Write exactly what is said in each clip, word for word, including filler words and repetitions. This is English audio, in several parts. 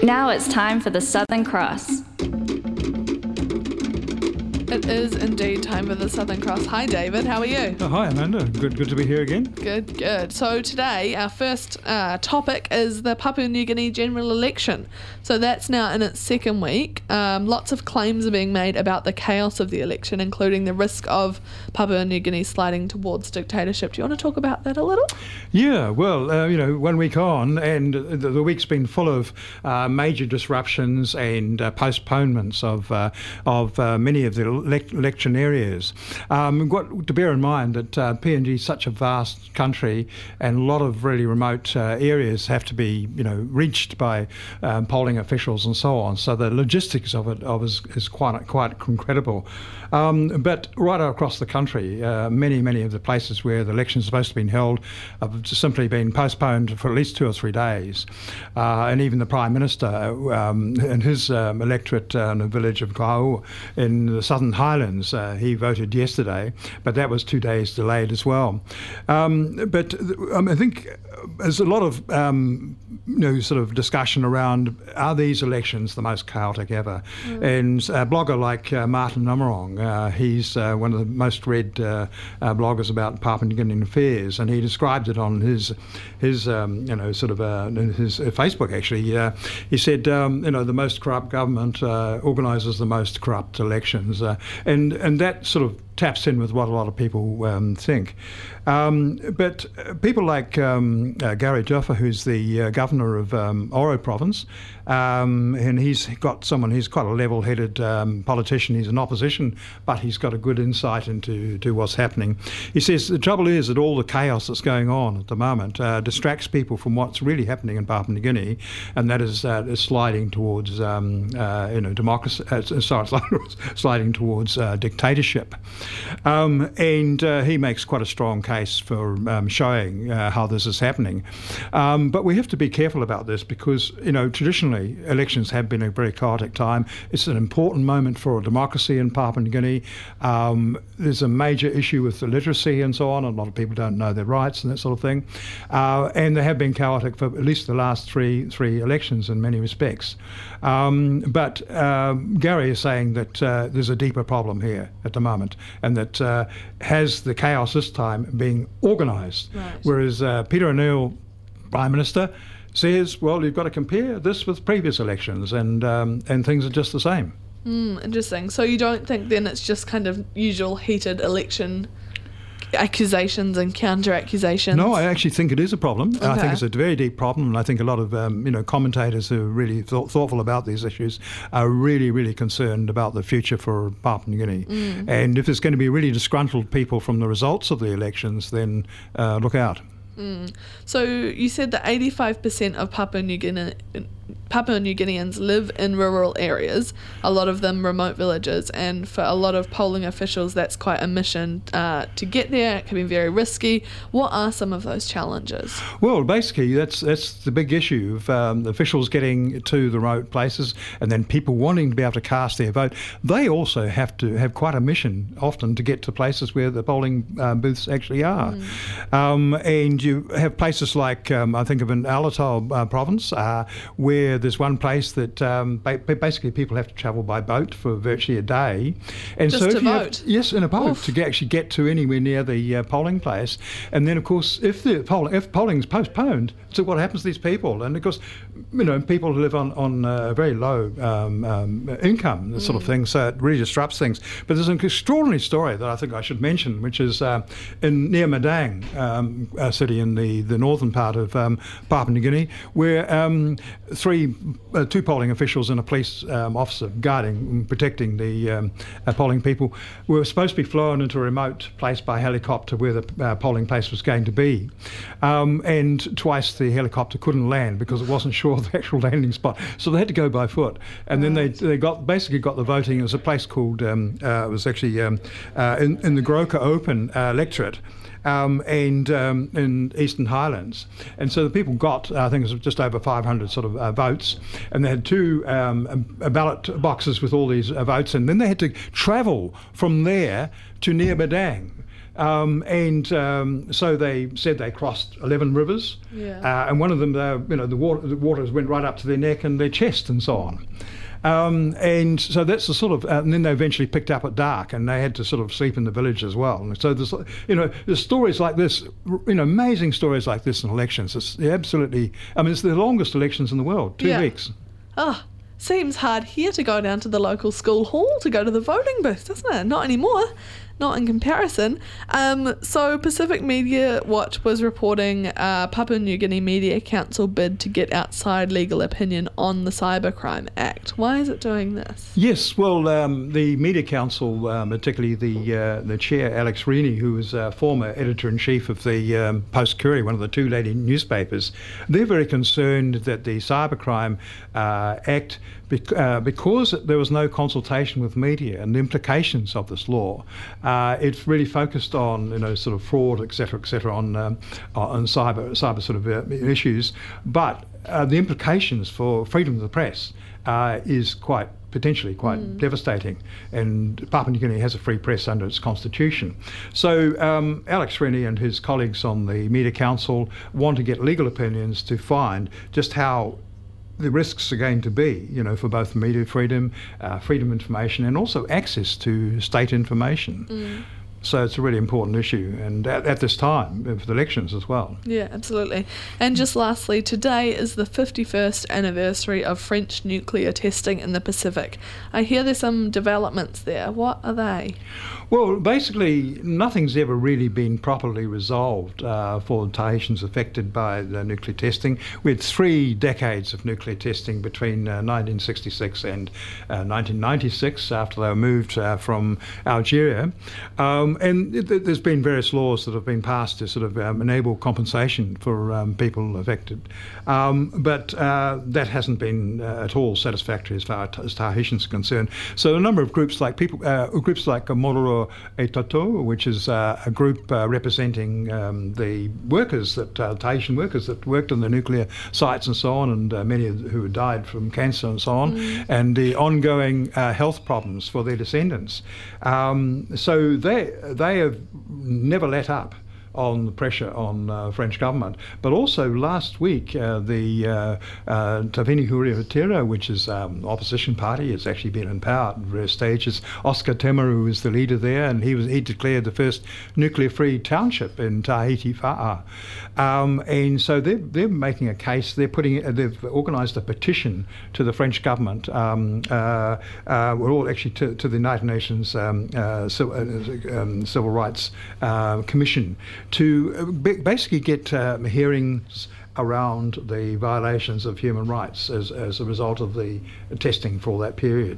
Now it's time for the Southern Cross. It is indeed time for the Southern Cross. Hi David, how are you? Oh, hi Amanda, good good to be here again. Good, good. So today our first uh, topic is the Papua New Guinea general election. So that's now in its second week. Um, lots of claims are being made about the chaos of the election, including the risk of Papua New Guinea sliding towards dictatorship. Do you want to talk about that a little? Yeah, well, uh, you know, one week on, and the, the week's been full of uh, major disruptions and uh, postponements of uh, of uh, many of the elect- election areas. Um, got to bear in mind that uh, P N G is such a vast country, and a lot of really remote uh, areas have to be, you know, reached by um, polling officials and so on. So the logistics of it of is, is quite quite incredible. Um, but right across the country, uh, many many of the places where the election is supposed to be held have simply been postponed for at least two or three days. Uh, and even the Prime Minister um, and his um, electorate uh, in the village of Kau in the Southern Highlands, uh, he voted yesterday, but that was two days delayed as well. Um, but um, I think there's a lot of um, you know, sort of discussion around, are these elections the most chaotic ever? Mm. And a blogger like uh, Martin Namarong, uh, he's uh, one of the most read uh, uh, bloggers about Papua New Guinean affairs, and he described it on his his um, you know sort of uh, his uh, Facebook actually. Uh, he said um, you know the most corrupt government uh, organises the most corrupt elections, uh, and and that sort of taps in with what a lot of people um, think. Um, but people like um, uh, Gary Joffa, who's the uh, governor of um, Oro province, um, and he's got someone, he's quite a level-headed um, politician, he's an opposition, but he's got a good insight into to what's happening. He says the trouble is that all the chaos that's going on at the moment uh, distracts people from what's really happening in Papua New Guinea, and that is, uh, is sliding towards um, uh, you know democracy, uh, sorry, sliding towards uh, dictatorship. Um, and uh, he makes quite a strong case for um, showing uh, how this is happening. Um, but we have to be careful about this because, you know, traditionally elections have been a very chaotic time. It's an important moment for democracy in Papua New Guinea. Um, there's a major issue with the literacy and so on. A lot of people don't know their rights and that sort of thing. Uh, and they have been chaotic for at least the last three three elections in many respects. Um, but um, Gary is saying that uh, there's a deeper problem here at the moment, and that uh, has the chaos this time being organised. Right. Whereas uh, Peter O'Neill, Prime Minister, says, well, you've got to compare this with previous elections, and um, and things are just the same. Mm, interesting. So you don't think then it's just kind of usual heated election accusations and counter-accusations? No, I actually think it is a problem. Okay. I think it's a very deep problem, and I think a lot of um, you know commentators who are really th- thoughtful about these issues are really, really concerned about the future for Papua New Guinea. Mm. And if there's going to be really disgruntled people from the results of the elections, then uh, look out. Mm. So you said that eighty-five percent of Papua New Guinea, Papua New Guineans live in rural areas, a lot of them remote villages, and for a lot of polling officials that's quite a mission uh, to get there. It can be very risky. What are some of those challenges? Well, basically that's that's the big issue of um, officials getting to the remote places, and then people wanting to be able to cast their vote. They also have to have quite a mission often to get to places where the polling uh, booths actually are. Mm. Um, and you have places like, um, I think of in Alatal uh, province, uh, where there's one place that um, ba- basically people have to travel by boat for virtually a day. And Just so to if you vote? Have, yes, in a boat Oof. to get, actually get to anywhere near the uh, polling place. And then, of course, if the poll, if polling is postponed, so what happens to these people? And of course, you know, people who live on, on uh, very low um, um, income, this mm. sort of thing, so it really disrupts things. But there's an extraordinary story that I think I should mention, which is uh, in near Madang, um, a city in the, the northern part of um, Papua New Guinea, where um, three, uh, two polling officials and a police um, officer guarding and protecting the um, uh, polling people were supposed to be flown into a remote place by helicopter where the uh, polling place was going to be. Um, and twice the helicopter couldn't land because it wasn't sure of the actual landing spot. So they had to go by foot. And right. then they they got basically got the voting. It was a place called, um, uh, it was actually um, uh, in, in the Goroka Open uh, electorate. Um, and um, in Eastern Highlands. And so the people got, I think it was just over five hundred sort of uh, votes, and they had two um, ballot boxes with all these uh, votes, and then they had to travel from there to near Madang. Um, and um, so they said they crossed eleven rivers, Yeah. uh, and one of them, uh, you know, the water, the waters went right up to their neck and their chest and so on. Um, and so that's the sort of, uh, and then they eventually picked up at dark, and they had to sort of sleep in the village as well. And so there's, you know, there's stories like this, you know, amazing stories like this in elections. It's absolutely, I mean, it's the longest elections in the world, two Yeah. weeks. Oh, seems hard here to go down to the local school hall to go to the voting booth, doesn't it? Not anymore. Not in comparison. Um, so Pacific Media Watch was reporting uh, Papua New Guinea Media Council bid to get outside legal opinion on the Cybercrime Act. Why is it doing this? Yes, well, um, the Media Council, um, particularly the uh, the chair, Alex Rini, who was uh, former editor-in-chief of the um, Post-Courier, one of the two leading newspapers, they're very concerned that the Cybercrime uh, Act, bec- uh, because there was no consultation with media and the implications of this law, uh, it's really focused on, you know, sort of fraud, et cetera, et cetera, on, um, on cyber, cyber sort of uh, issues, but uh, the implications for freedom of the press uh, is quite potentially quite mm. devastating, and Papua New Guinea has a free press under its constitution. So um, Alex Rennie and his colleagues on the Media Council want to get legal opinions to find just how the risks are going to be, you know, for both media freedom, uh, freedom of information, and also access to state information. Mm. So it's a really important issue, and at, at this time, for the elections as well. Yeah, absolutely. And just lastly, today is the fifty-first anniversary of French nuclear testing in the Pacific. I hear there's some developments there. What are they? Well, basically, nothing's ever really been properly resolved uh, for the Tahitians affected by the nuclear testing. We had three decades of nuclear testing between uh, nineteen sixty-six and uh, nineteen ninety-six, after they were moved uh, from Algeria. Um, and it, there's been various laws that have been passed to sort of um, enable compensation for um, people affected. Um, but uh, that hasn't been uh, at all satisfactory as far as Tahitians are concerned. So a number of groups like people, uh, groups like Mororo e Toto, which is uh, a group uh, representing um, the workers, that uh, Tahitian workers that worked on the nuclear sites and so on, and uh, many who had died from cancer and so on, mm. and the ongoing uh, health problems for their descendants. Um, so they they have never let up on the pressure on uh, French government. But also last week, uh, the uh, uh, Tavini Huriatira, which is um, opposition party, has actually been in power at various stages. Oscar Temaru is the leader there, and he was he declared the first nuclear-free township in Tahiti Fa'a. Um, and so they're, they're making a case. They're putting they've organised a petition to the French government. Um, uh, uh, we're all actually to, to the United Nations um, uh, civil, uh, um, Civil Rights uh, Commission, to basically get uh, hearings around the violations of human rights as, as a result of the testing for that period.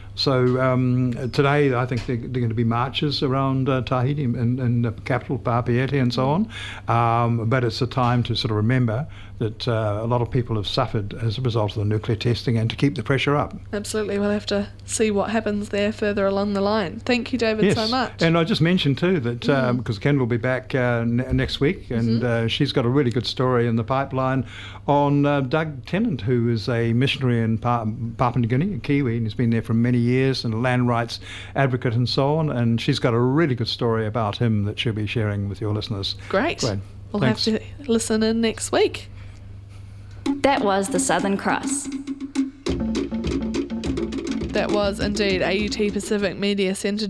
So um, today I think they're, they're going to be marches around uh, Tahiti and, and the capital, Papeete, and so on. Um, but it's a time to sort of remember that uh, a lot of people have suffered as a result of the nuclear testing, and to keep the pressure up. Absolutely. We'll have to see what happens there further along the line. Thank you, David, yes. so much. And I just mentioned too that, mm. um, because Ken will be back uh, n- next week, and mm-hmm. uh, she's got a really good story in the pipeline on uh, Doug Tennant, who is a missionary in pa- Papua New Guinea, a Kiwi, and he's been there for many years, and a land rights advocate and so on. And she's got a really good story about him that she'll be sharing with your listeners. Great. Great. We'll Thanks. have to listen in next week. That was the Southern Cross. That was indeed A U T Pacific Media Centre